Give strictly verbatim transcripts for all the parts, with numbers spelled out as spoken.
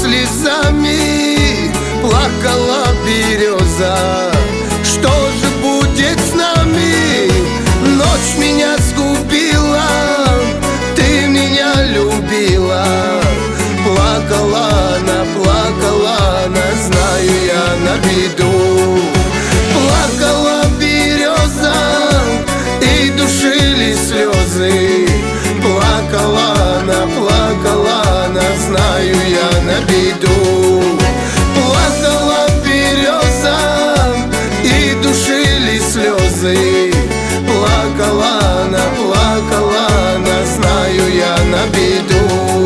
слезами плакала береза. Что же будет с нами? Ночь меня сгубила, ты меня любила. Плакала она, плакала она, знаю я на беду. Плакала береза, и душили слезы. Плакала она, плакала она, знаю я на беду. Плакала береза, и душили слезы. Плакала она, плакала она, знаю я на беду.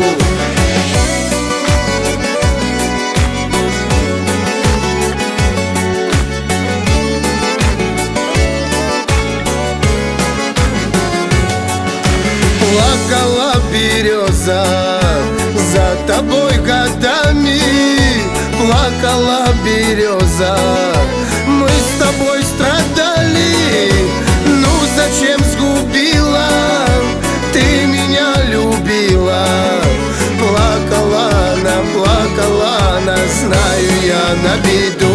Плакала береза за тобой годами. Плакала береза, мы с тобой страдали. Ну зачем сгубила? Ты меня любила. Плакала она, плакала она, знаю я на беду.